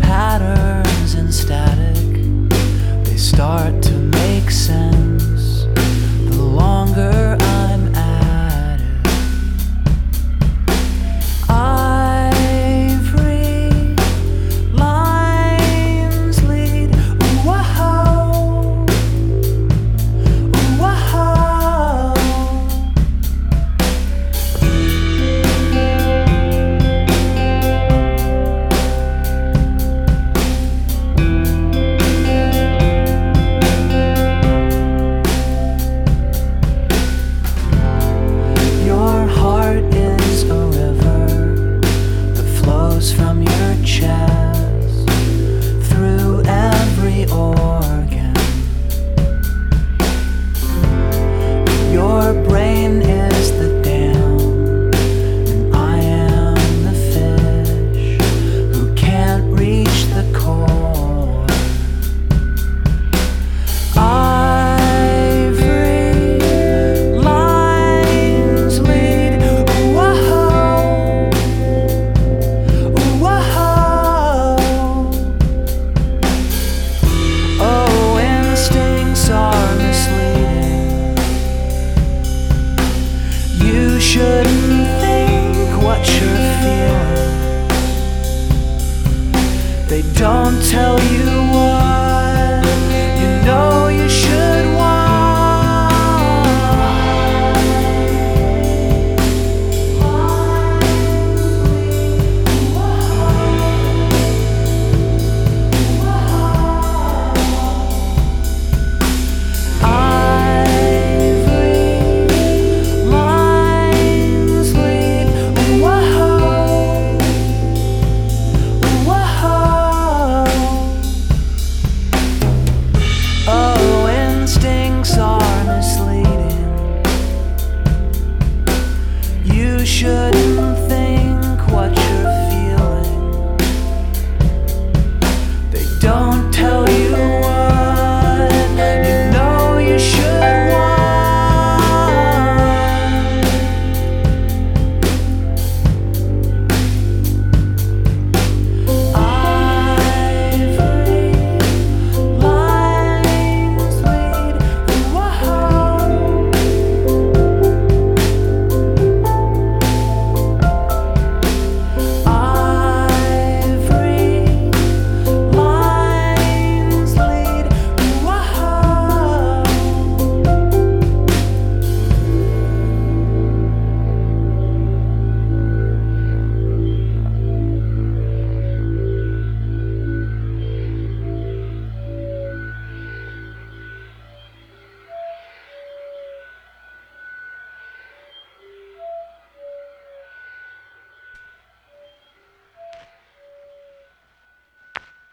patterns and static, they start to make sense the longer I'm at it. Ivory lines lead, whoa, whoa. Your heart is a river that flows from your chest through every organ. Your brain is the dam, and I am the fish who can't reach the core. Ivory lines lead, whoa, whoa. Oh, instincts are misleading. You shouldn't think what you're feeling. They don't tell you what